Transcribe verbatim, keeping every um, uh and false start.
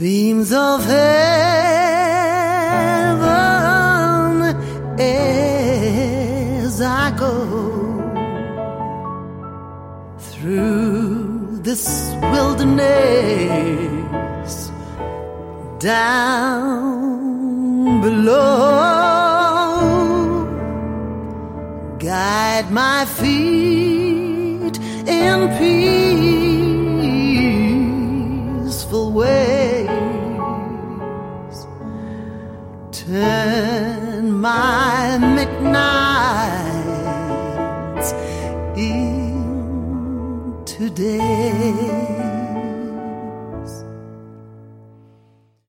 beams of heaven as I go through this wilderness down below. Guide my feet in peace